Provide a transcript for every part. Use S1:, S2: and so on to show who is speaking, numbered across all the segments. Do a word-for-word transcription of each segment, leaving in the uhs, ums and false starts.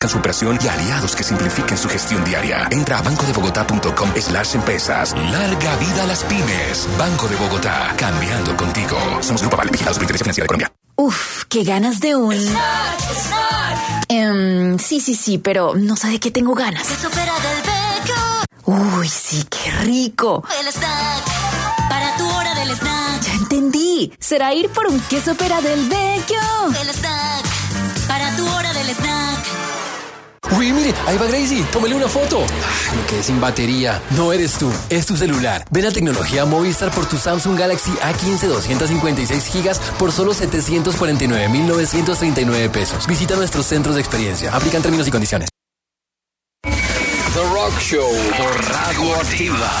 S1: su operación y aliados que simplifiquen su gestión diaria. Entra a bancodebogotá.com slash empresas. Larga vida a las pymes. Banco de Bogotá. Cambiando contigo. Somos Grupo Aval, vigilados por Inteligencia Financiera de Colombia.
S2: Uf, qué ganas de un...
S3: Snack, snack.
S2: Um, sí, sí, sí, pero no sé de qué tengo ganas.
S3: Queso Pera del Beco.
S2: Uy, sí, qué rico.
S3: El snack. Para tu hora del snack.
S2: Ya entendí. Será ir por un queso Pera del Vecchio.
S3: El snack. Para tu hora del snack.
S4: Uy, mire, ahí va Gracie, tómele una foto. Ay, me quedé sin batería. No eres tú, es tu celular. Ven a Tecnología Movistar por tu Samsung Galaxy A quince doscientos cincuenta y seis gigas por solo setecientos cuarenta y nueve mil novecientos treinta y nueve pesos. Visita nuestros centros de experiencia. Aplican términos y condiciones.
S5: The Rock Show por Radio Activa.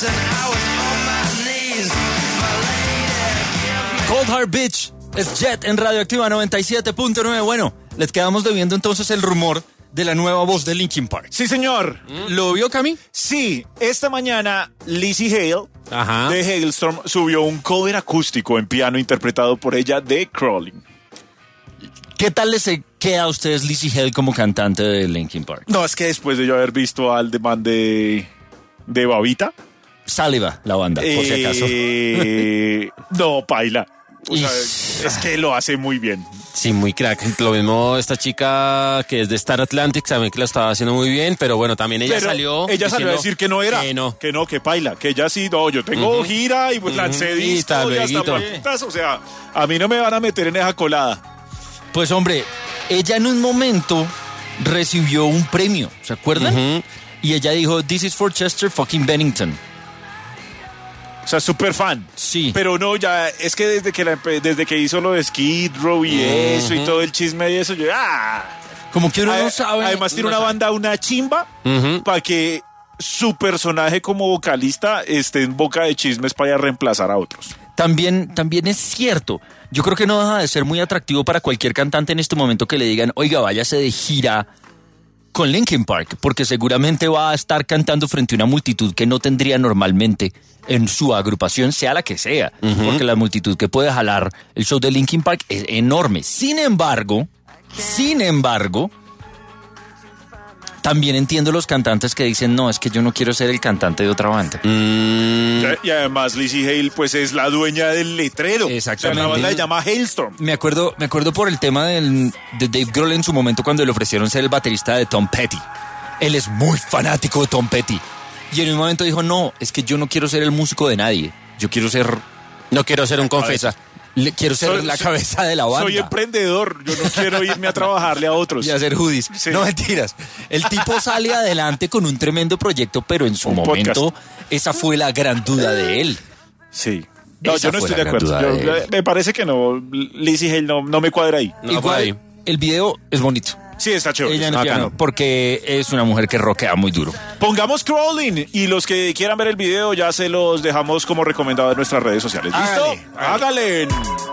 S6: Cold Hard Bitch es Jet en Radioactiva noventa y siete punto nueve. Bueno, les quedamos debiendo entonces el rumor de la nueva voz de Linkin Park.
S7: Sí, señor.
S6: ¿Lo vio, Cami?
S7: Sí, esta mañana Lizzie Hale
S6: Ajá.
S7: de Hailstorm subió un cover acústico en piano interpretado por ella de Crawling.
S6: ¿Qué tal les queda a ustedes Lizzie Hale como cantante de Linkin Park?
S7: No, es que después de yo haber visto al de man de, de Babita.
S6: Saliva, la banda, por si acaso.
S7: Eh, no, paila. O sea, es que lo hace muy bien.
S8: Sí, muy crack. Lo mismo esta chica que es de Star Atlantic, también que lo estaba haciendo muy bien, pero bueno, también ella
S7: Pero
S8: salió...
S7: Ella salió a decir que no era.
S8: Que no.
S7: Que no, que paila. Que ella sí, no, yo tengo
S8: Uh-huh.
S7: gira y pues
S8: Uh-huh.
S7: lancé
S8: Y
S7: disco
S8: tal,
S7: y hasta
S8: lueguito.
S7: vueltas. O sea, a mí no me van a meter en esa colada.
S6: Pues hombre, ella en un momento recibió un premio, ¿se acuerdan?
S8: Uh-huh.
S6: Y ella dijo, this is for Chester fucking Bennington.
S7: O sea, súper fan.
S6: Sí.
S7: Pero no, ya, es que desde que, la, empe- desde que hizo lo de Skid Row y
S8: Uh-huh.
S7: eso y todo el chisme y eso, yo, ah.
S6: Como que uno
S7: A-
S6: no sabe.
S7: Además tiene
S6: no
S7: una
S6: sabe.
S7: banda, una chimba,
S8: Ujú.
S7: para que su personaje como vocalista esté en boca de chismes para reemplazar a otros.
S6: También, también es cierto. Yo creo que no deja de ser muy atractivo para cualquier cantante en este momento que le digan, oiga, váyase de gira con Linkin Park, porque seguramente va a estar cantando frente a una multitud que no tendría normalmente en su agrupación, sea la que sea, uh-huh. porque la multitud que puede jalar el show de Linkin Park es enorme. Sin embargo, sin embargo, también entiendo los cantantes que dicen, no, es que yo no quiero ser el cantante de otra banda.
S8: Mm.
S7: Y además Lizzie Hale pues es la dueña del letrero.
S6: Exactamente.
S7: O sea, la banda se llama Hailstorm.
S6: Me acuerdo, me acuerdo por el tema del, de Dave Grohl en su momento cuando le ofrecieron ser el baterista de Tom Petty. Él es muy fanático de Tom Petty. Y en un momento dijo, no, es que yo no quiero ser el músico de nadie. Yo quiero ser...
S8: No quiero ser un confesa.
S6: Le, quiero ser
S7: Soy-
S6: la
S7: soy-
S6: cabeza de la banda.
S7: Soy emprendedor, yo no quiero irme a trabajarle a otros.
S6: Y hacer hoodies.
S7: Sí.
S6: No mentiras. El tipo sale adelante con un tremendo proyecto, pero en su
S7: Un
S6: momento
S7: podcast.
S6: esa fue la gran duda de él.
S7: Sí. No,
S6: Esa
S7: yo no
S6: fue
S7: estoy de
S6: la gran
S7: acuerdo.
S6: duda
S7: Yo-
S6: de él.
S7: me parece que no, Lizzie Hale no, no me cuadra ahí.
S8: No, por ahí.
S6: el video es bonito.
S7: Sí, está chévere.
S6: Ella en el
S7: Bacano.
S6: piano, porque es una mujer que rockea muy duro.
S7: Pongamos Crawling y los que quieran ver el video ya se los dejamos como recomendado en nuestras redes sociales. ¿Listo?
S6: Hágale,
S7: Hágale.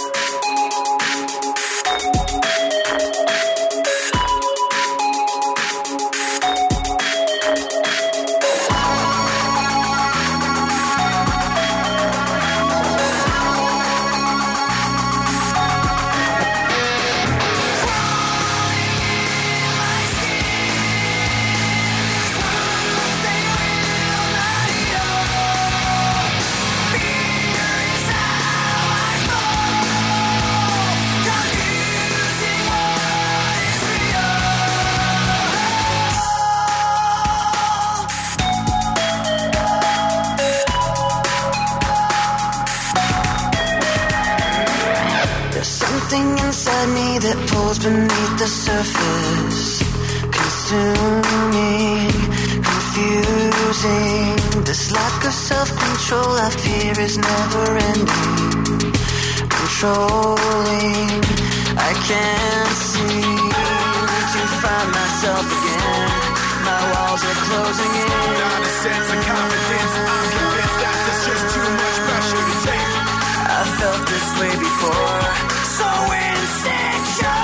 S9: There's something inside me that pulls beneath the surface, consuming, confusing. This lack of self-control I fear is never ending, controlling. I can't seem to find myself again. My walls are closing in.
S10: Not a sense of confidence. I'm convinced that there's just too much pressure to take.
S9: I felt this way before, so insecure.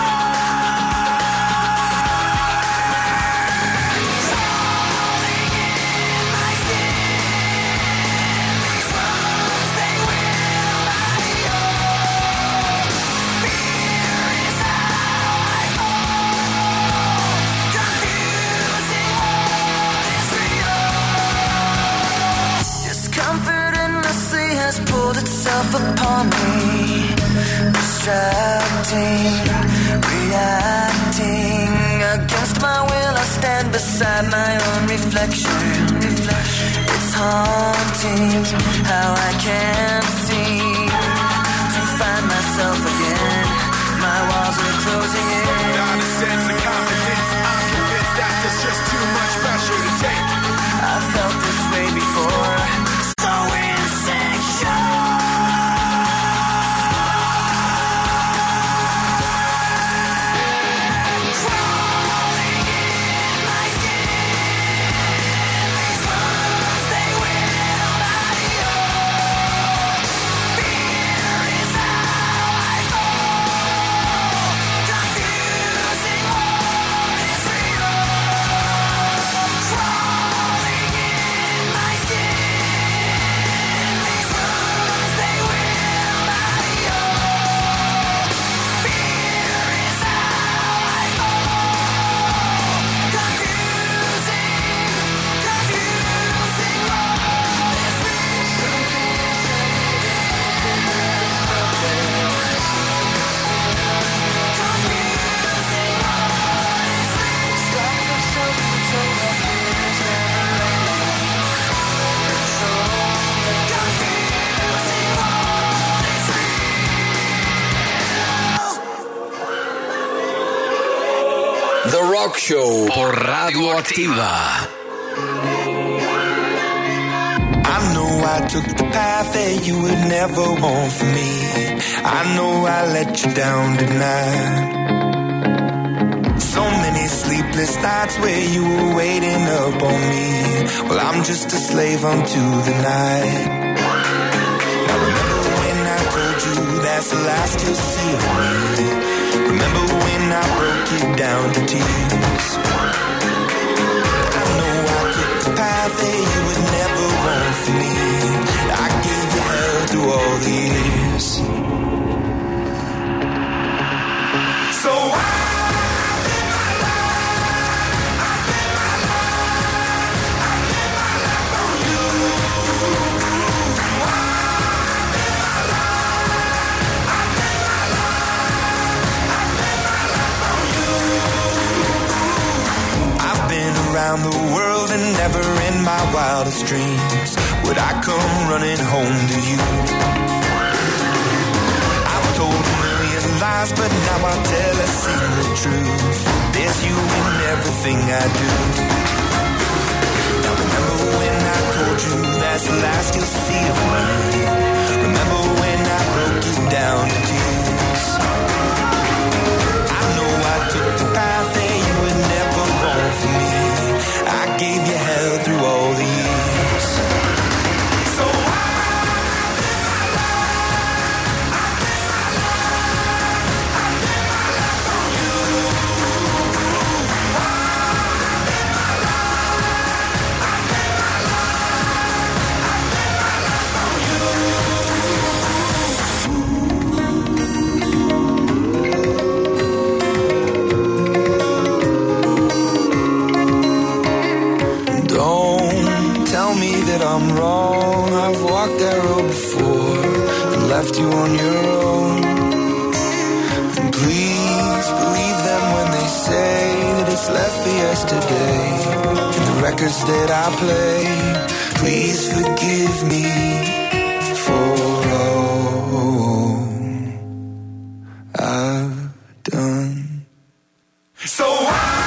S9: Crawling in my skin, these wounds they will not heal. Fear is how I fall, confusing what is real. Discomfort endlessly has pulled itself upon me, distracting, reacting. Against my will I stand beside my own reflection. It's haunting how I can't seem to find myself again. My walls are closing in.
S10: Not a sense of confidence. I'm convinced that there's just too much pressure to take.
S9: I felt this way before, so insecure. Crawling in my skin, these wounds they will not
S5: The Rock Show por Radio Activa.
S9: I know I took the path that you would never want for me. I know I let you down tonight. So many sleepless nights where you were waiting up on me. Well, I'm just a slave unto the night. Now remember when I told you that's the last you'll see of me. Remember when I broke you down to tears. I know I took the path that you would never want for me. I gave you hell through all the years. So I around the world and never in my wildest dreams would I come running home to you. I've told a million lies, but now I tell a single truth. There's you in everything I do. Now remember when I told you that's the last you'll see of me. Remember when I broke you down to tears. I know I took the path that you would never want for me. I gave you hell through all the years. So I live my life, I live my life, I live my life for you. I live my life, I live my life, I live my life for I'm wrong, I've walked that road before and left you on your own. And please believe them when they say that it's left for yesterday. And the records that I play, please forgive me for all I've done. So I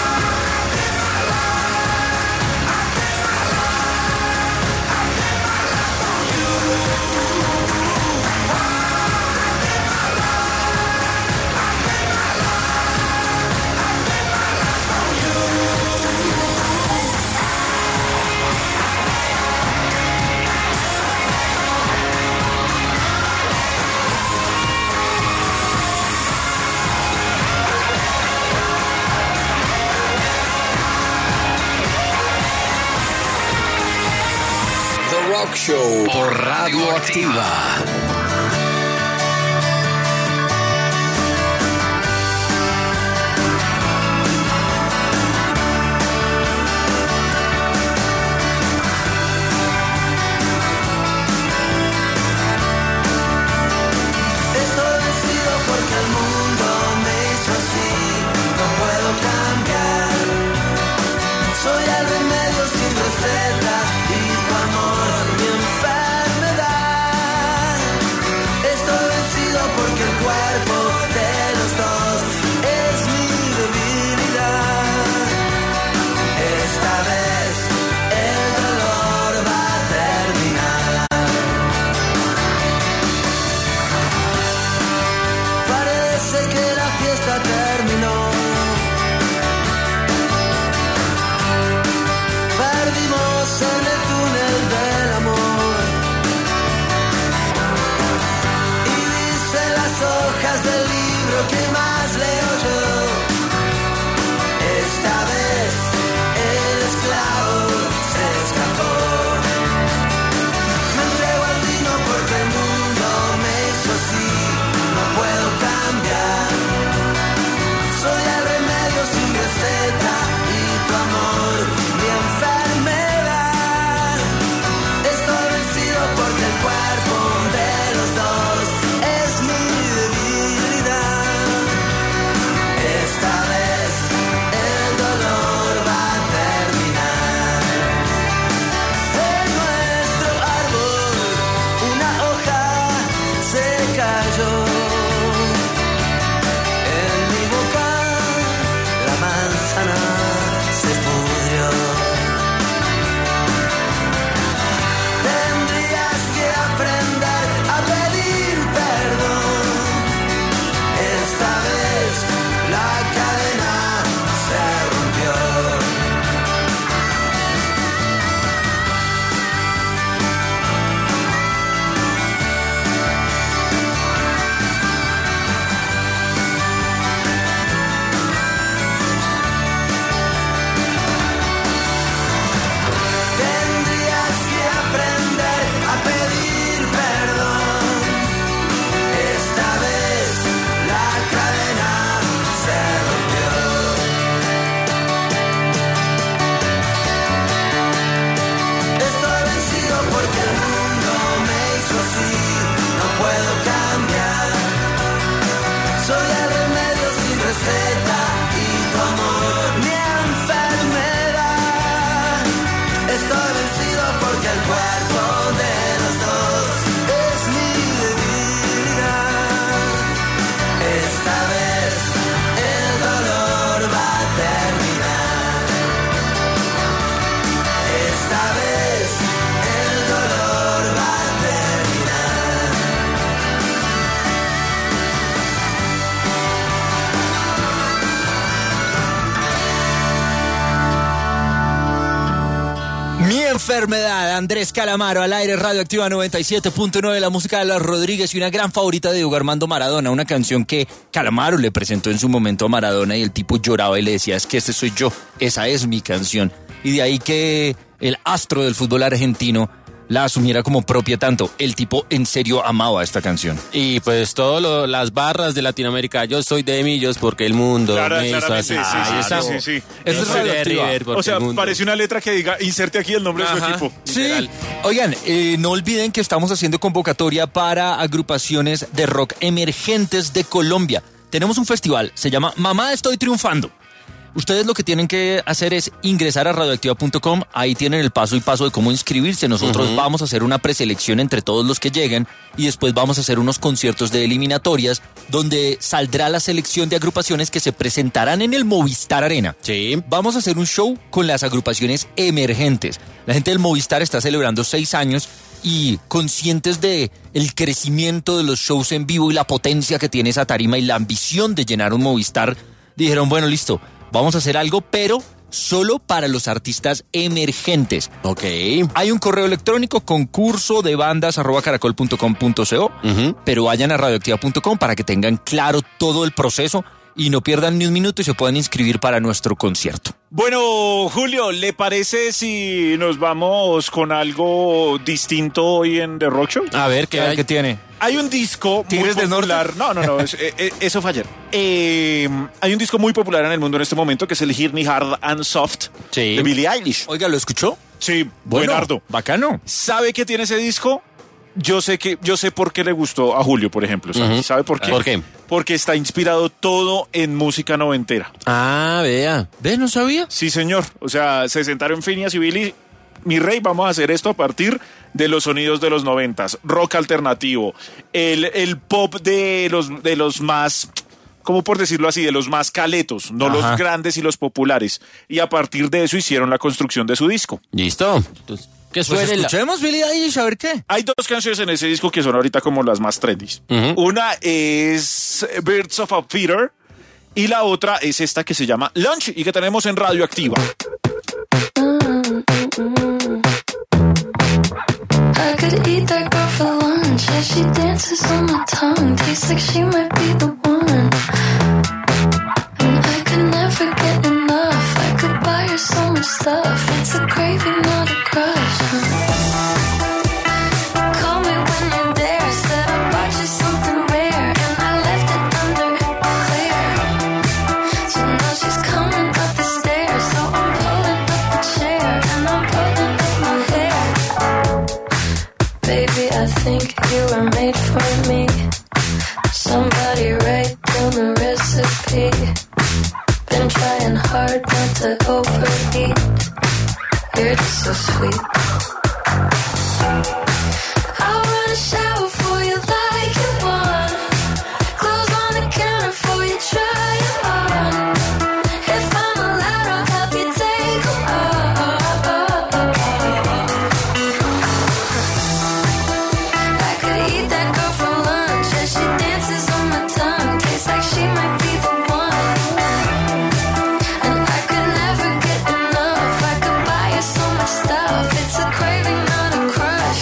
S5: Rock Show por Radio Activa.
S6: enfermedad. Andrés Calamaro al aire, Radioactiva noventa y siete punto nueve, la música de Los Rodríguez y una gran favorita de Diego Armando Maradona, una canción que Calamaro le presentó en su momento a Maradona y el tipo lloraba y le decía, es que este soy yo, esa es mi canción. Y de ahí que el astro del fútbol argentino la asumiera como propia tanto. El tipo en serio amaba esta canción.
S8: Y pues todas las barras de Latinoamérica, yo soy de Millos porque el mundo
S7: Claro,
S8: me hizo
S7: claramente,
S8: así.
S7: sí,
S8: Ahí
S7: sí,
S8: está.
S7: sí, sí, sí.
S6: Eso es
S8: Yo soy de
S6: Radioactiva.
S8: River porque
S7: O sea,
S8: el mundo.
S7: parece una letra que diga, inserte aquí el nombre de su
S8: Ajá.
S7: equipo.
S6: Sí,
S8: Literal.
S6: oigan, eh, no olviden que estamos haciendo convocatoria para agrupaciones de rock emergentes de Colombia. Tenemos un festival, se llama Mamá Estoy Triunfando. Ustedes lo que tienen que hacer es ingresar a radioactiva punto com, ahí tienen el paso y paso de cómo inscribirse. Nosotros uh-huh. vamos a hacer una preselección entre todos los que lleguen y después vamos a hacer unos conciertos de eliminatorias donde saldrá la selección de agrupaciones que se presentarán en el Movistar Arena.
S8: Sí.
S6: Vamos a hacer un show con las agrupaciones emergentes. La gente del Movistar está celebrando seis años y conscientes de el crecimiento de los shows en vivo y la potencia que tiene esa tarima y la ambición de llenar un Movistar, dijeron, bueno, listo, vamos a hacer algo, pero solo para los artistas emergentes.
S8: Ok.
S6: Hay un correo electrónico, concurso de bandas arroba caracol punto com punto co, uh-huh. pero vayan a radioactiva punto com para que tengan claro todo el proceso y no pierdan ni un minuto y se puedan inscribir para nuestro concierto.
S7: Bueno, Julio, ¿le parece si nos vamos con algo distinto hoy en The Rock Show?
S8: A ver, ¿qué, hay?
S6: ¿Qué tiene?
S7: Hay un disco muy
S6: ¿Tigres del
S7: popular. No, no, no, es, eh, eso fue ayer. Eh, hay un disco muy popular en el mundo en este momento que es el Hit Me Hard and Soft
S8: sí.
S7: de Billie Eilish.
S6: Oiga, ¿lo escuchó?
S7: Sí,
S6: bueno,
S7: buenardo.
S6: Bacano.
S7: ¿Sabe qué tiene ese disco? Yo sé que yo sé por qué le gustó a Julio, por ejemplo. ¿Sabe, uh-huh. ¿Sabe por qué?
S8: ¿Por qué?
S7: Porque está inspirado todo en música noventera.
S8: Ah, vea.
S6: ¿Ve? ¿No sabía?
S7: Sí, señor. O sea, se sentaron Phineas y Billy. Mi rey, vamos a hacer esto a partir de los sonidos de los noventas. Rock alternativo. El, el pop de los, de los más, ¿cómo por decirlo así? De los más caletos, no Ajá. los grandes y los populares. Y a partir de eso hicieron la construcción de su disco.
S8: Listo. Entonces, ¿qué suena?
S6: Pues escuchemos, Billie Eilish, a ver qué.
S7: Hay dos canciones en ese disco que son ahorita como las más trendy. Uh-huh. Una es Birds of a Feather y la otra es esta que se llama Lunch y que tenemos en Radioactiva.
S11: I could eat that girl for lunch as she dances on my tongue. Tastes like she might be the one. And I could never get enough. I could buy her so much stuff. It's a craving, not a crush. Call me when you're there. Said I bought you something rare, and I left it under clear. So now she's coming up the stairs. So I'm pulling up the chair, and I'm pulling up my hair. Baby, I think you were made for me. Somebody write down the recipe. Been trying hard not to overeat. You're just so sweet. I'll run a shower for you like you want. Clothes on the counter for you, try it on. If I'm allowed, I'll help you take them off. I could eat that girl for lunch as she dances on my tongue. Tastes like she might be the one. And I could never get enough. I could buy her so much stuff. It's a craving, not a crush.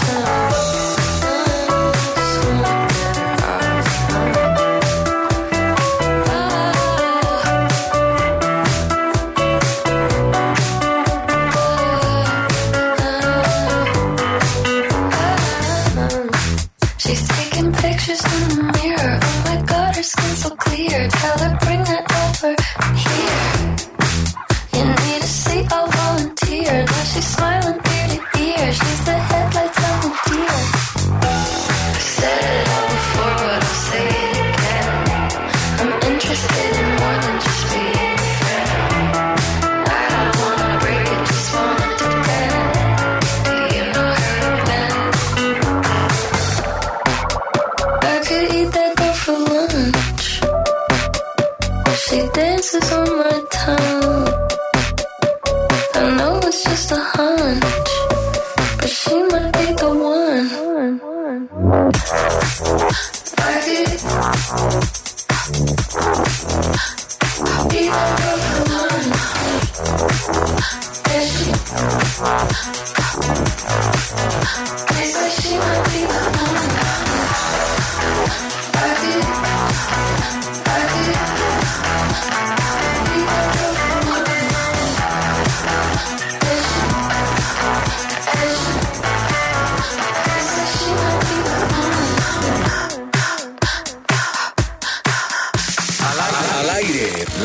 S11: She's taking pictures in the mirror. Oh my god, her skin's so clear. Tell her bring it over here. You need a seat, I'll volunteer. Now she's smiling ear to ear. She's the headlights on the deer. Said it all before, but I'll say it again. I'm interested in more than just being a friend. I don't wanna break it, just wanna depend. Do you know her bend? I could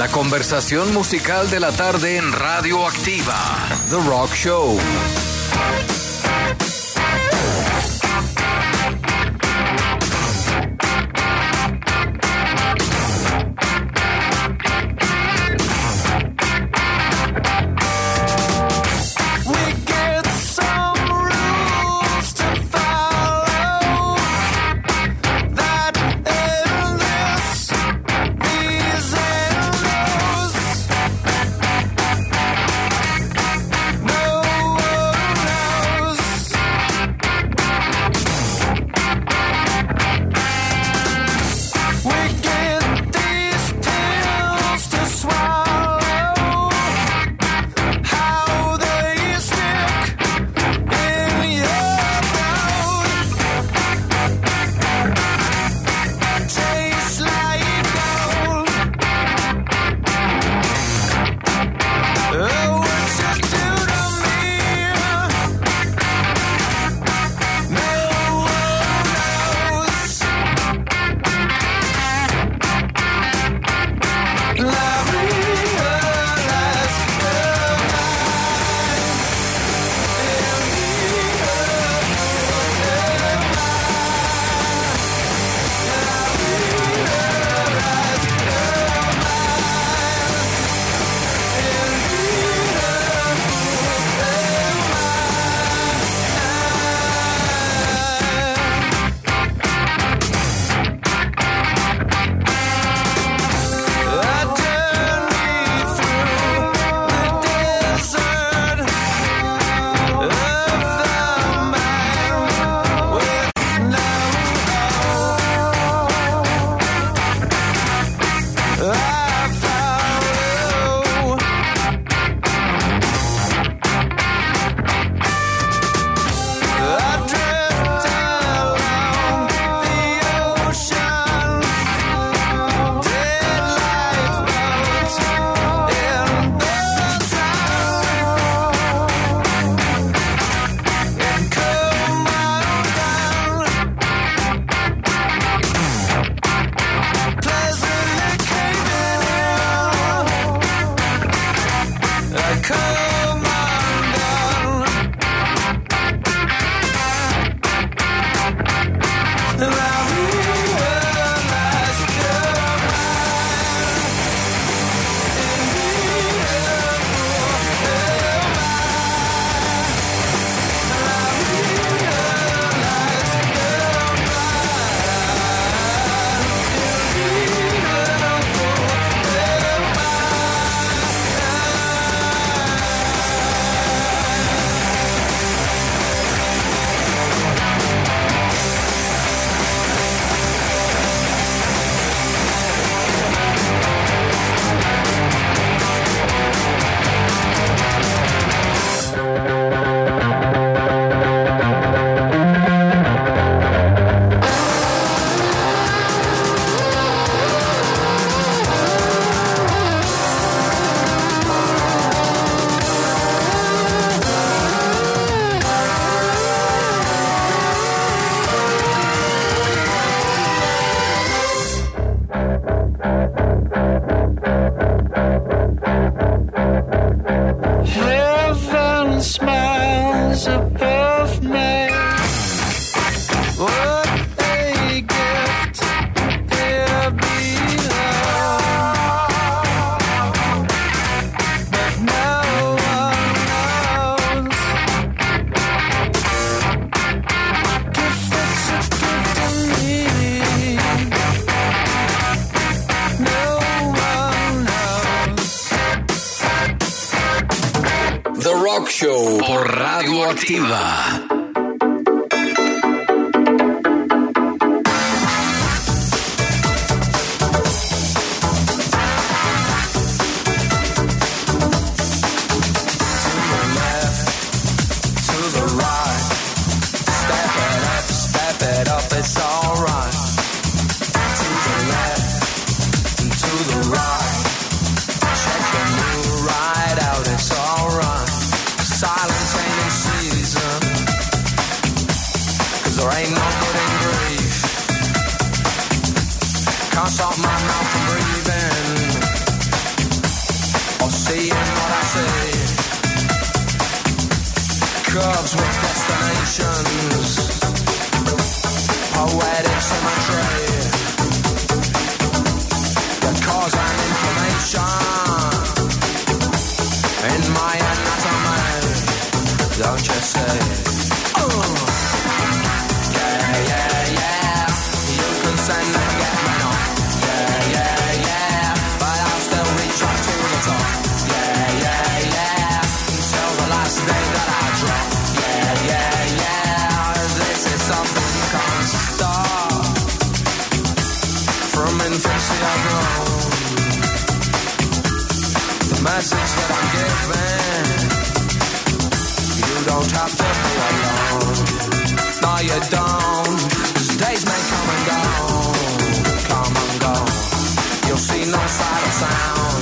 S5: La conversación musical de la tarde en Radio Activa. The Rock Show. Rock Show por Radio Activa.
S9: or seeing what I see. Curves with destinations, poetic symmetry that cause an inflammation in my anatomy. Don't you say? Oh, yeah, yeah, yeah. You can send and forget me not. Yeah, yeah, yeah. But I'll still reach up to the top. Yeah, yeah, yeah. Until the last day that I drop. Yeah, yeah, yeah. This is something you can't stop. From infancy I've grown. The message that I'm giving, you don't have to be alone. No, you don't. 'Cause days may come and go, come and go. You'll see no sight or sound.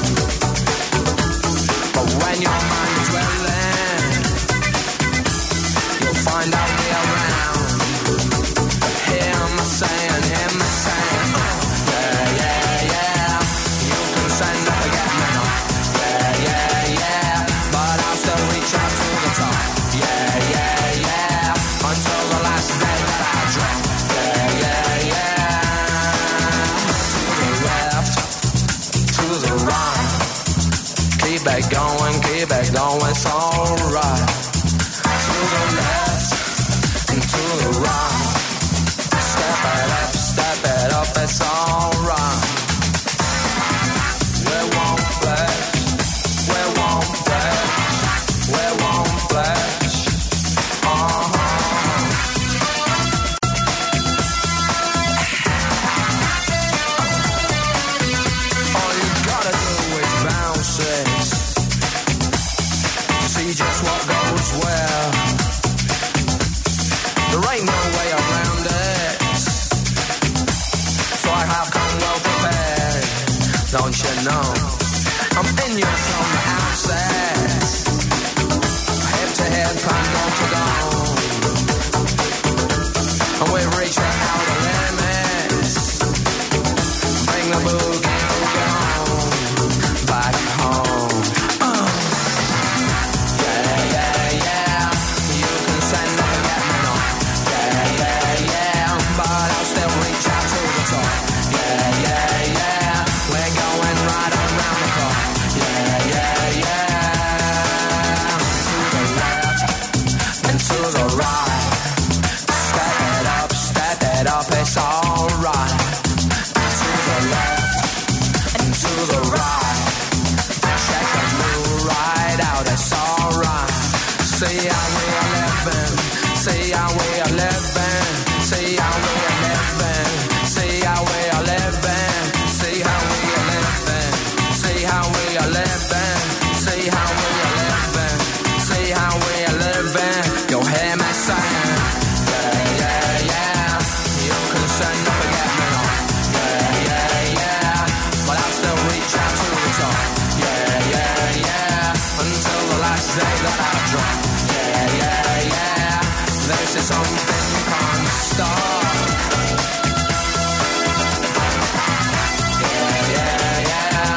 S9: But when your mind is willing, you'll find out me around. Hear me saying, hear me saying, oh, yeah, yeah, yeah. You can send and forget me not. Yeah, yeah, yeah. But I'll still reach out to the top. Yeah, yeah, yeah. Until the last day that I drop. Yeah, yeah, yeah. To the left, to the right. Keep it going, keep it going, it's alright. To the left and to the right. Step it up, step it up, it's alright. We won't flex, we won't flex, we won't flex. Uh-huh. All you gotta do is bounce it, see just what goes where. There ain't no way around it, so I have come well prepared. Don't you know? I'm in you from the outset, head to head, plan goal to goal. And we've reached the outer limits. Bring the boogie, boogie home, back home. Oh. Yeah, yeah, yeah. You can send and forget me not. Yeah, yeah, yeah. But I'll still reach out to the top. Yeah, yeah, yeah. We're going right around the clock. Yeah, yeah, yeah. To the left and to the right. Step it up, step it up, it's alright. To the left and to the right. Check the move right out, it's alright. See how we are living, see how we are living, see how we are living, see how we are living, see how we are living, see how we are living, see how we are living, see how we are living. You'll hear me saying, yeah, yeah, yeah. You can send and forget me not. Yeah, yeah, yeah. But I'll still reach out to the top. Yeah, yeah, yeah. Until the last day that I drop. Yeah, yeah, yeah. This is something you can't stop. Yeah, yeah, yeah.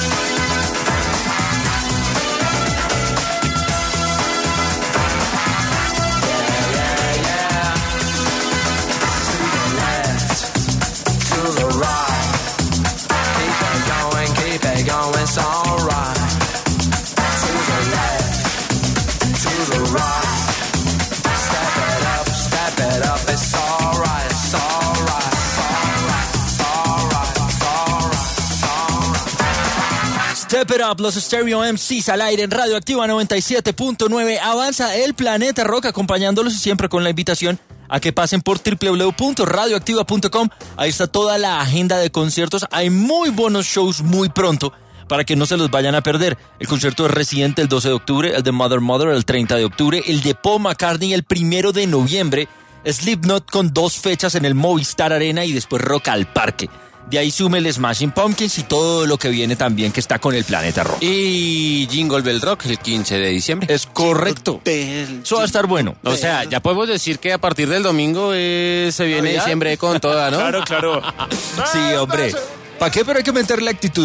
S9: Yeah, yeah, yeah. To the left, to the right. Keep it going, keep it going, it's alright. To the left, to the right. Step it up, step it up, it's alright, it's alright, it's alright, it's alright, it's alright, it's alright.
S6: Step It Up, los Stereo M Cs al aire en Radio Activa noventa y siete punto nueve. Avanza el Planeta Rock acompañándolos y siempre con la invitación a que pasen por doble u doble u doble u punto radio activa punto com. Ahí está toda la agenda de conciertos. Hay muy buenos shows muy pronto para que no se los vayan a perder. El concierto de Residente el doce de octubre, el de Mother Mother el treinta de octubre, el de Paul McCartney el primero de noviembre, Slipknot con dos fechas en el Movistar Arena y después Rock al Parque. De ahí sume el Smashing Pumpkins y todo lo que viene también que está con el Planeta Rock.
S8: Y Jingle Bell Rock el quince de diciembre.
S6: Es correcto. Eso va a estar bueno.
S8: O sea, ya podemos decir que a partir del domingo eh, se viene diciembre con toda, ¿no?
S7: Claro, claro.
S6: Sí, hombre. ¿Para qué? Pero hay que meterle actitud.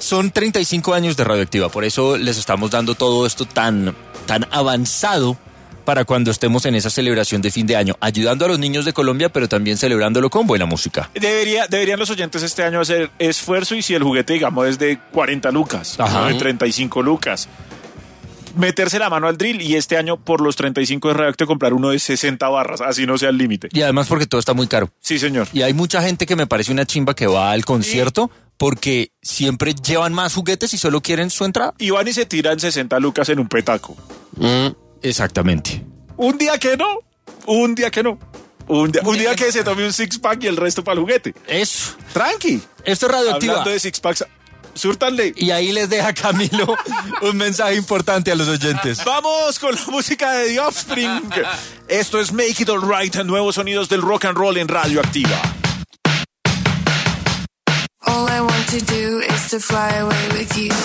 S6: Son treinta y cinco años de Radioactiva, por eso les estamos dando todo esto tan, tan avanzado para cuando estemos en esa celebración de fin de año, ayudando a los niños de Colombia, pero también celebrándolo con buena música.
S7: Debería, deberían los oyentes este año hacer esfuerzo y si el juguete, digamos, es de cuarenta lucas,
S6: Ajá.
S7: o de treinta y cinco lucas, meterse la mano al drill y este año por los treinta y cinco de Radioactiva comprar uno de sesenta barras, así no sea el límite.
S6: Y además porque todo está muy caro.
S7: Sí, señor.
S6: Y hay mucha gente que me parece una chimba que va al concierto porque siempre llevan más juguetes y solo quieren su entrada.
S7: Y van y se tiran sesenta lucas en un petaco.
S6: Mm, exactamente.
S7: Un día que no, un día que no. Un día, un día que se tome un six pack y el resto para el juguete.
S6: Eso.
S7: Tranqui.
S6: Esto es Radioactiva.
S7: Hablando de six packs, súrtanle.
S6: Y ahí les deja Camilo un mensaje importante a los oyentes.
S7: Vamos con la música de The Offspring. Esto es Make It Alright, nuevos sonidos del rock and roll en Radioactiva.
S11: All I want to do is to fly away with you.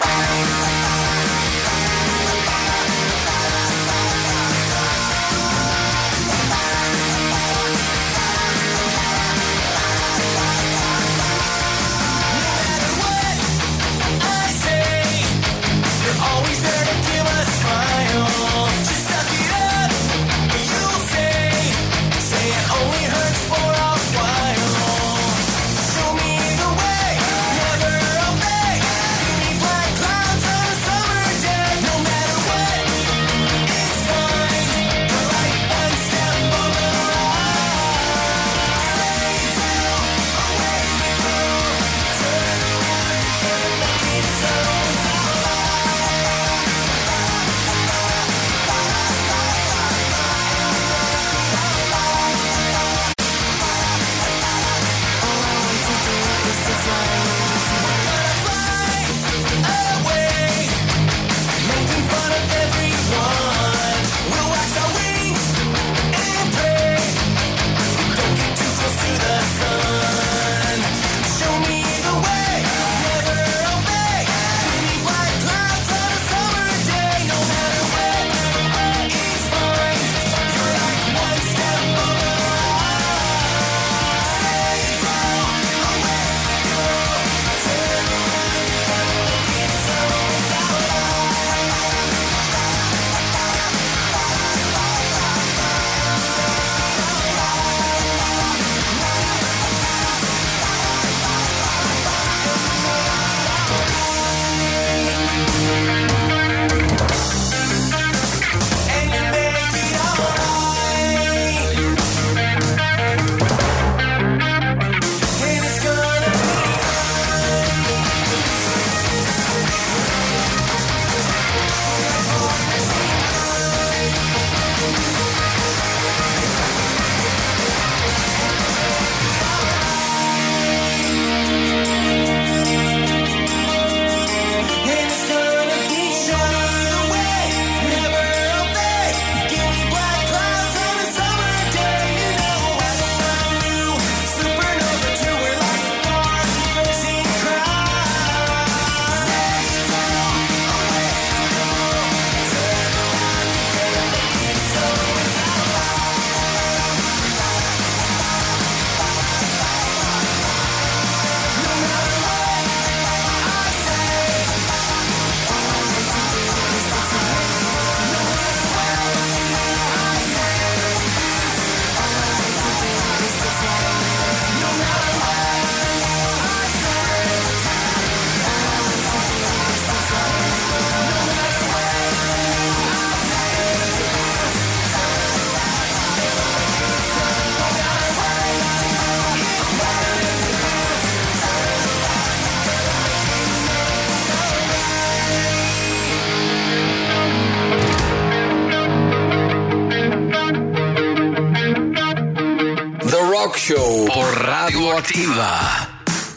S5: Show por Radioactiva.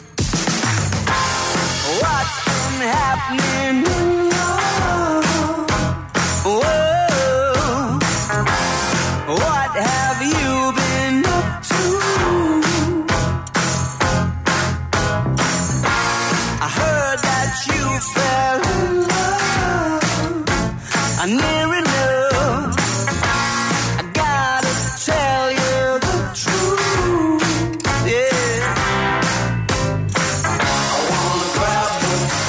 S9: What's been happening? Whoa. What have you been up to? I heard that you fell in love. I near enough. I gotta tell you the truth. Yeah. I wanna grab the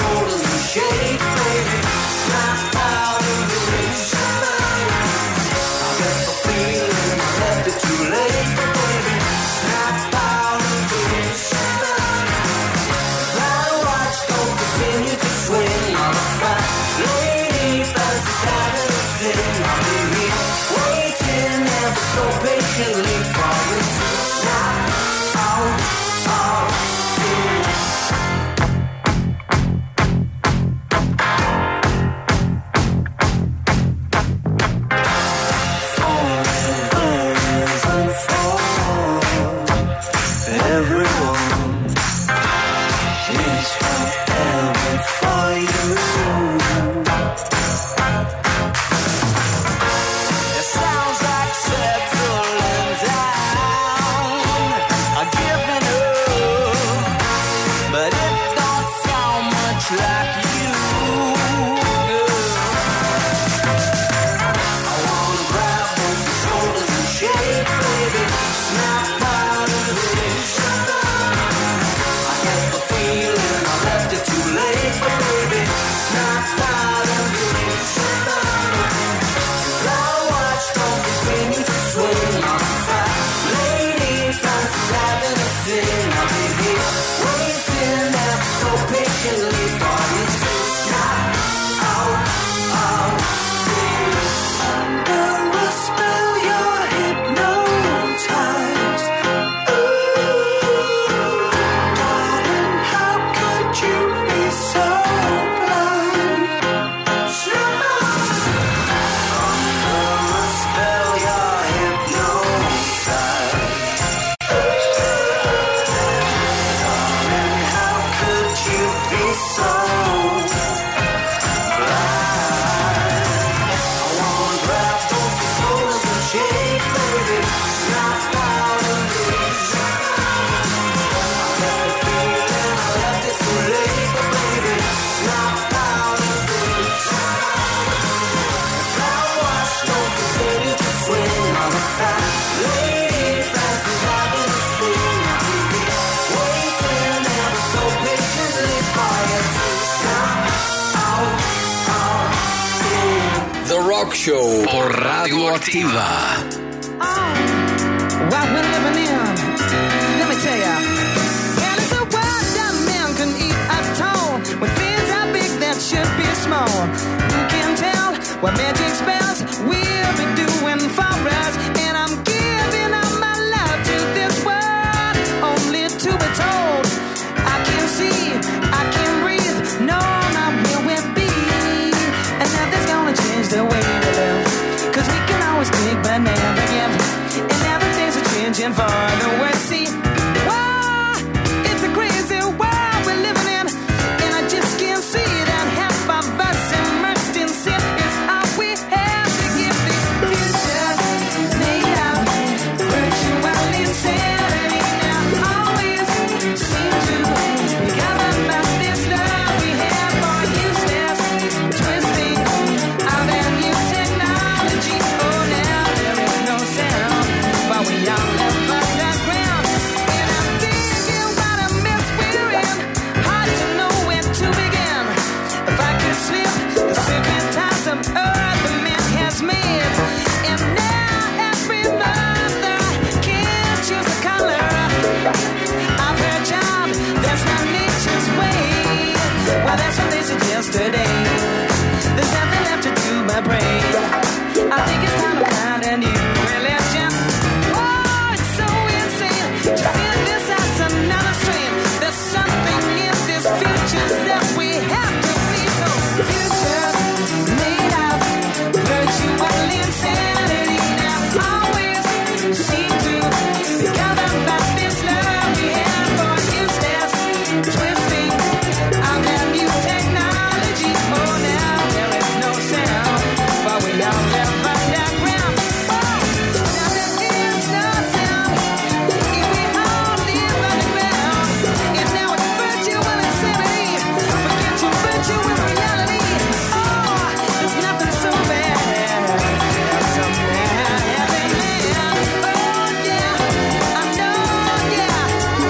S8: Rock Show por Radio Activa.
S12: What we're living in, let me tell ya. And it's a world that man can eat at all. When things are big that should be small. Who can tell what magic spells we'll be doing for us? And I'm giving all my love to this world, only to be told I can see, I can breathe, no, not where we'll be. And nothing's gonna change the way we live, 'cause we can always take but never give. And now the things are changing for the worse. See, wow, it's a crazy world we're living in, and I just can't see that half of us immersed in sin is all we have to give. These futures made of virtual insanity now always seem to be governed by this love we have for useless twisting of our new technology. Oh, now there is no sound, but we all live underground. And I'm thinking what a mess we're in, hard to know where to begin. If I could slip the serpentines of earth the man has made, and now every mother can choose a color of her child, that's not nature's way. Well, that's what they said yesterday. There's nothing left to do but pray. I think it's time to find a new religion. Oh, it's so insane to feel this as another strain. There's something in this future that we have to be told. Futures made of virtual insanity now always seem to be governed by this love we have for useless twisting of that new technology. Oh, now there is no sound, but we all live underground. Oh, now there is no sound if we all live underground. And now it's virtual insanity. Forget your virtual reality. Oh, there's nothing so bad. So bad, heaven, man. Oh, yeah, I know, yeah.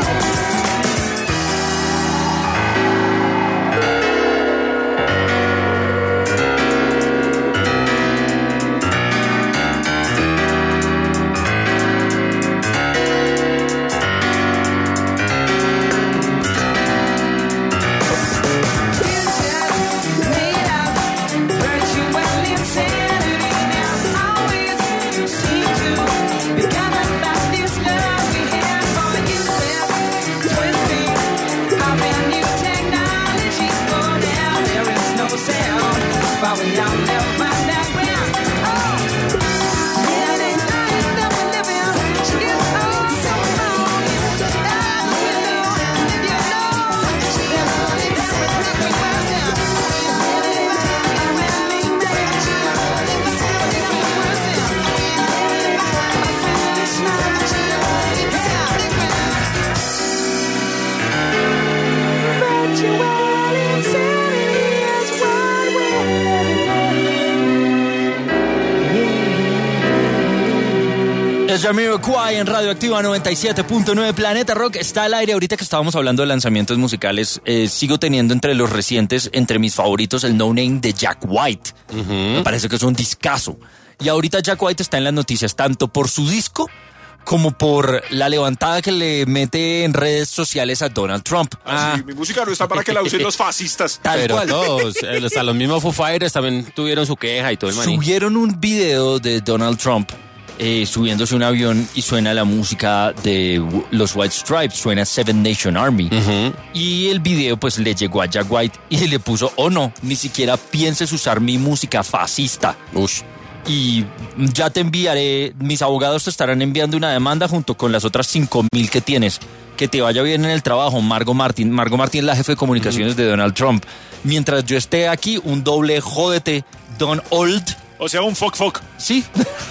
S6: Es Jamiroquai en Radio Activa noventa y siete punto nueve. Planeta Rock está al aire. Ahorita que estábamos hablando de lanzamientos musicales, eh, sigo teniendo entre los recientes, entre mis favoritos, el No Name de Jack White. Uh-huh. Me parece que es un discazo. Y ahorita Jack White está en las noticias tanto por su disco como por la levantada que le mete en redes sociales a Donald Trump.
S7: Ah, sí, mi música no está para que la usen los fascistas.
S8: Tal Pero cual. Todos, hasta los mismos Foo Fighters también tuvieron su queja y todo el maní.
S6: Subieron un video de Donald Trump Eh, subiéndose un avión y suena la música de los White Stripes, suena Seven Nation Army. Uh-huh. Y el video pues le llegó a Jack White y le puso, oh no, ni siquiera pienses usar mi música fascista. Ush. Y ya te enviaré, mis abogados te estarán enviando una demanda junto con las otras cinco mil que tienes. Que te vaya bien en el trabajo, Margot Martin. Margot Martin es la jefe de comunicaciones uh-huh. de Donald Trump. Mientras yo esté aquí, un doble jódete, Don Old.
S7: O sea, un fuck fuck.
S6: Sí.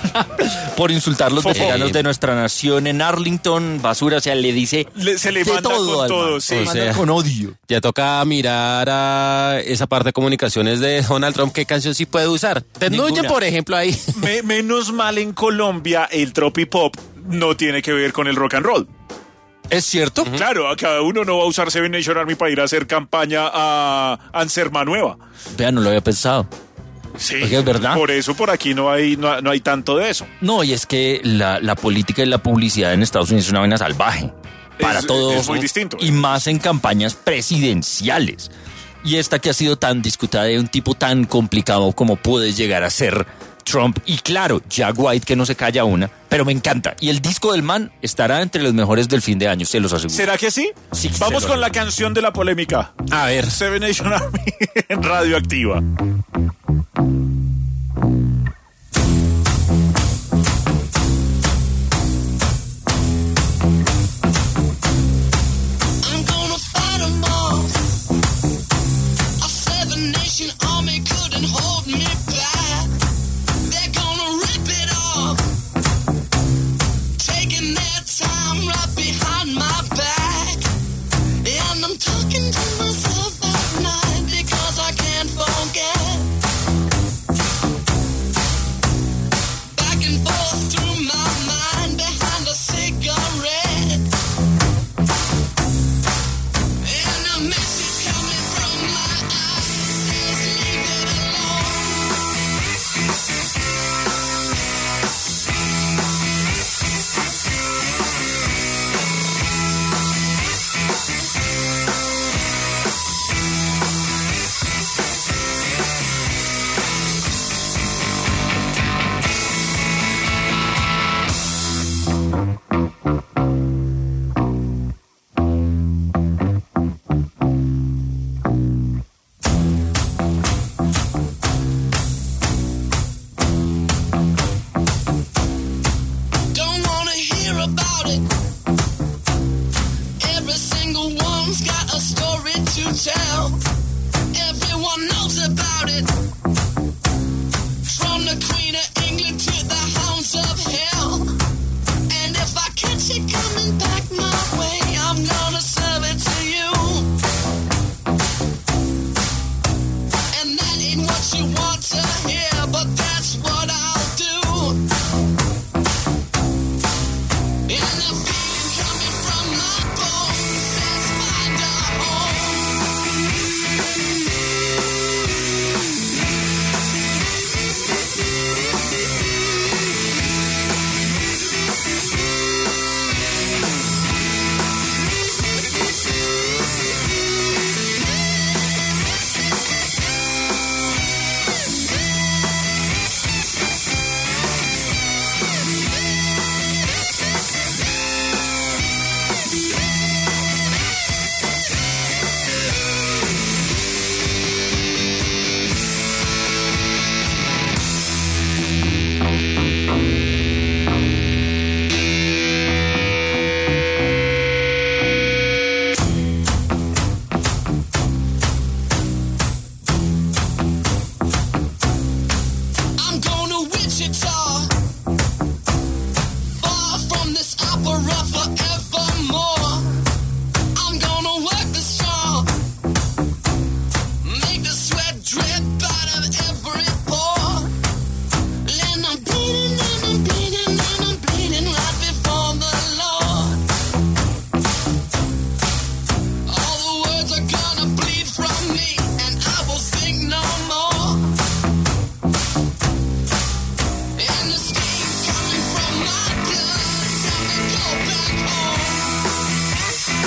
S6: Por insultar los veteranos de nuestra nación en Arlington, basura, o sea, le dice
S7: le, se le manda
S6: todo
S7: con todo, sí.
S6: Se manda con odio.
S8: Ya toca mirar a esa parte de comunicaciones de Donald Trump, qué canción sí puede usar. Desnuye, por ejemplo, ahí.
S7: Me, menos mal en Colombia el tropipop no tiene que ver con el rock and roll.
S6: ¿Es cierto?
S7: Uh-huh. Claro, a cada uno no va a usar Seven Nation Army para ir a hacer campaña a Anserma Nueva.
S6: Vea, no lo había pensado.
S7: Sí,
S6: Porque es verdad.
S7: Por eso por aquí no hay, no, no hay tanto de eso.
S6: No, y es que la, la política y la publicidad en Estados Unidos es una vaina salvaje. Para
S7: Es-
S6: todos.
S7: es muy distinto.
S6: Y más en campañas presidenciales. Y esta que ha sido tan discutada de un tipo tan complicado como puede llegar a ser Trump. Y claro, Jack White que no se calla una, pero me encanta. Y el disco del man estará entre los mejores del fin de año, se los aseguro.
S7: ¿Será que sí?
S6: Sí,
S7: Vamos
S6: se lo
S7: con la canción de la polémica.
S8: A ver.
S7: Seven Nation Army en Radioactiva.
S9: I'm gonna fight 'em all. A seven nation army couldn't hold me back. They're gonna rip it off, taking their time right behind my back. And I'm talking to myself at night because I can't forget. Back and forth through my mind behind a cigarette. And a message coming from my eyes says leave it Don't wanna hear about it. Every single one's got a story to tell. Everyone knows about it. From the Queen of England to the hounds of hell. And if I catch it coming back my way, I'm gonna serve it to you. And that ain't what you want to hear, but that's what I'll do. And the feeling coming from my bones says find a I'm going to Wichita, far from this opera forevermore. I'm gonna work the strong, make the sweat drip out of every pore. And I'm bleeding and I'm bleeding and I'm bleeding right before the Lord. All the words are gonna bleed from me and I will think no more. And the steam coming from my blood, tell me go back home.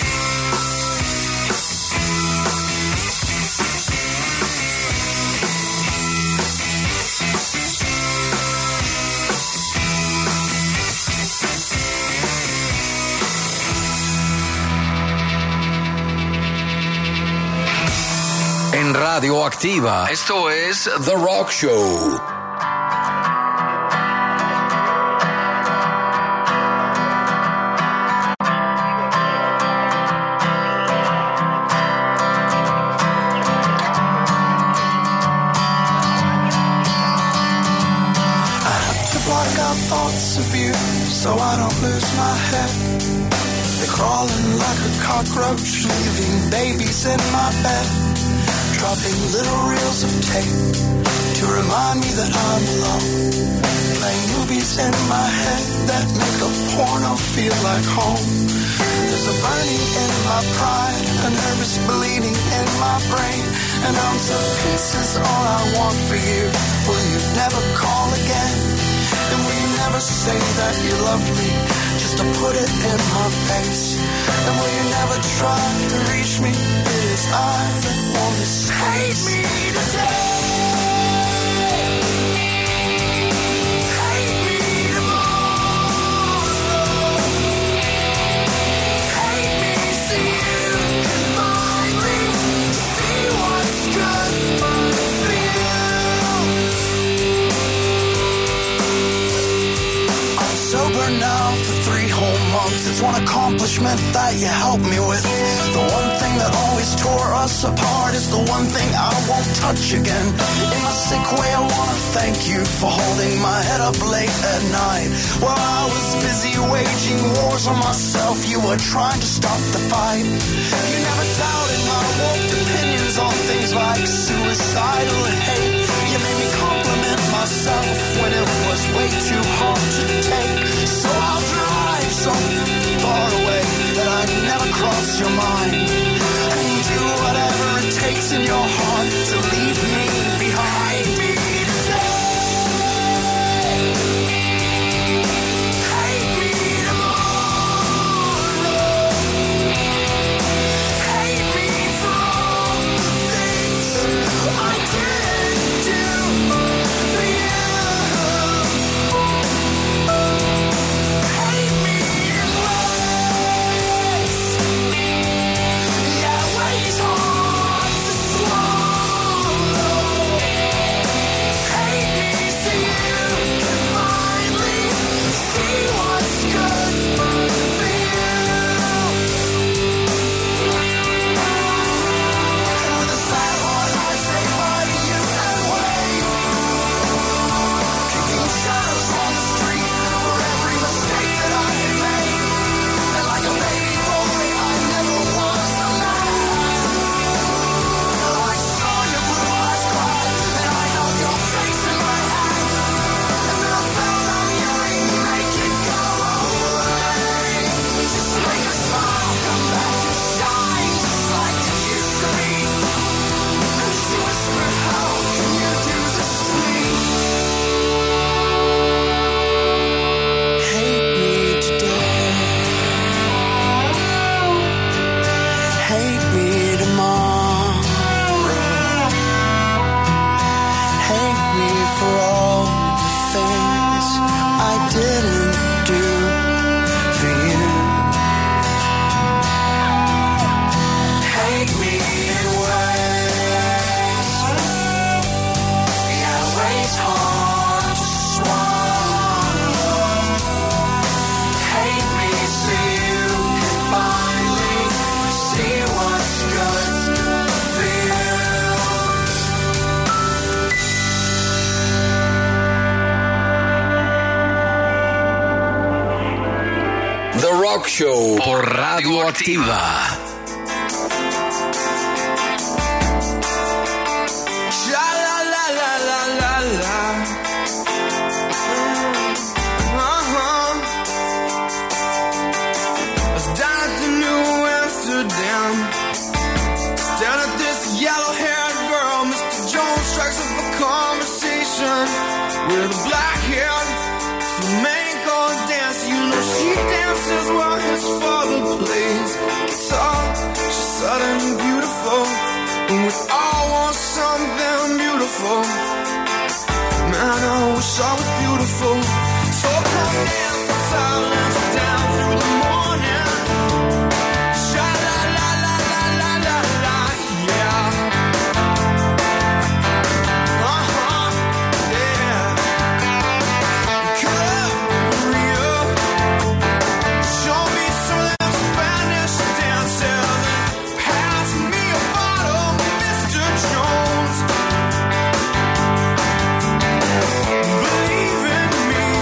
S5: En Radioactiva, esto es The Rock Show.
S10: To block out thoughts of you so I don't lose my head. They're crawling like a cockroach, leaving babies in my bed.
S13: dropping little reels of tape to remind me that I'm alone. Playing movies in my head that make a porno feel like home. There's a burning in my pride, a nervous bleeding in my brain. An ounce of peace is all I want for you. Will you never call again? And will you never say that you love me, just to put it in my face? And will you never try to reach me? It is I that want to hate me today. Now for three whole months, it's one accomplishment that you helped me with. The one thing that always tore us apart is the one thing I won't touch again. In my sick way, I wanna thank you for holding my head up late at night. While I was busy waging wars on myself, you were trying to stop the fight. You never doubted my warped opinions on things like suicidal hate. You made me compliment myself when it was way too hard to take. So I'll drive so far away that I never cross your mind, and do whatever it takes in your heart to leave me behind. Hate me today, hate me tomorrow, hate me for all the things I didn't do for you.
S5: Rock Show por Radio Activa.
S10: With a black hair, flamenco dance, you know she dances while his father plays guitar. She's sudden and beautiful, and we all want something beautiful. Man, I wish I was beautiful. So come dance in silence down through the morning. Sha la la la la la la la, yeah.
S13: Believe in me.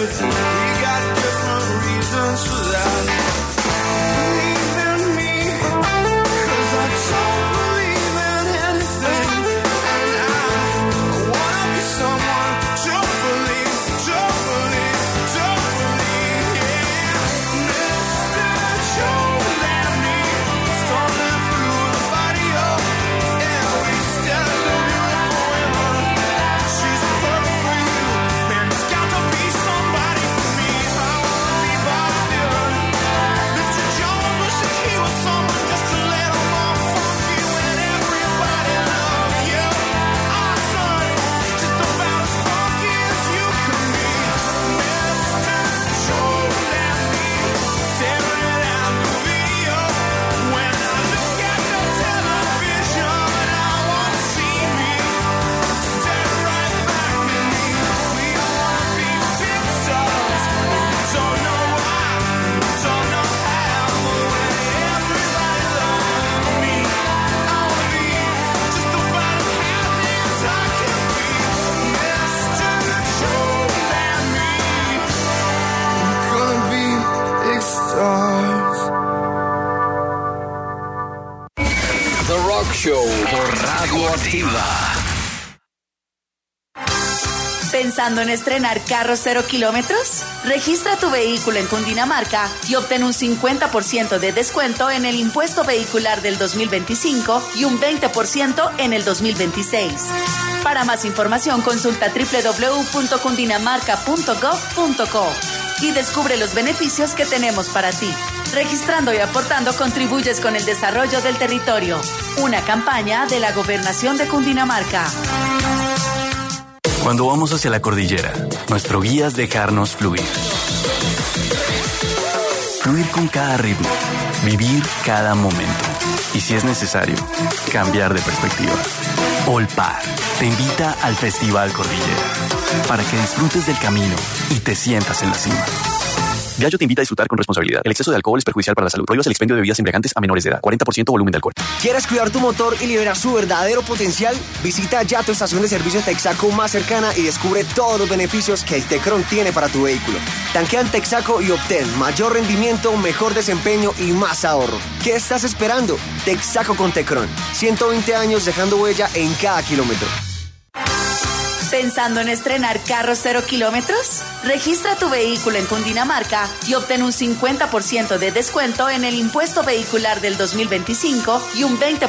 S10: everything. We got different reasons for that. Believe in me, 'cause I don't believe in anything. And I, I wanna be someone to believe, to believe, to believe, yeah. Mister Joe and me, storming through the barrio, and we stand the beautiful women. She's perfect for you, man, there's got to be somebody for me. I wanna be bothered. Mister Jones wishes he was someone just a little more funky when everybody loved you. Our son, just about as funky as you can be. Mister Jones and me, staring at the video. When I look at the television, I want to see me stare right back at me. We wanna be big stars, but we don't know why, we don't know how. But when everybody loves me, I wanna be just about as happy as I can be. Mister Jones and me, we're gonna be big stars.
S5: The Rock Show por Radio Activa.
S2: ¿Pensando en estrenar carros cero kilómetros? Registra tu vehículo en Cundinamarca y obtén un cincuenta por ciento de descuento en el impuesto vehicular del dos mil veinticinco y un veinte por ciento en el dos mil veintiséis. Para más información consulta doble u doble u doble u punto cundinamarca punto gov punto co y descubre los beneficios que tenemos para ti. Registrando y aportando contribuyes con el desarrollo del territorio. Una campaña de la Gobernación de Cundinamarca.
S14: Cuando vamos hacia la cordillera, nuestro guía es dejarnos fluir. Fluir con cada ritmo, vivir cada momento. Y si es necesario, cambiar de perspectiva. Olpar te invita al Festival Cordillera para que disfrutes del camino y te sientas en la cima. Diageo te invita a disfrutar con responsabilidad. El exceso de alcohol es perjudicial para la salud. Prohíbas el expendio de bebidas embriagantes a menores de edad. cuarenta por ciento volumen de alcohol.
S15: ¿Quieres cuidar tu motor y liberar su verdadero potencial? Visita ya tu estación de servicio Texaco más cercana y descubre todos los beneficios que el Tecron tiene para tu vehículo. Tanquea en Texaco y obtén mayor rendimiento, mejor desempeño y más ahorro. ¿Qué estás esperando? Texaco con Tecron. ciento veinte años dejando huella en cada kilómetro.
S2: ¿Pensando en estrenar carros cero kilómetros? Registra tu vehículo en Cundinamarca y obtén un cincuenta por ciento de descuento en el impuesto vehicular del dos mil veinticinco y un veinte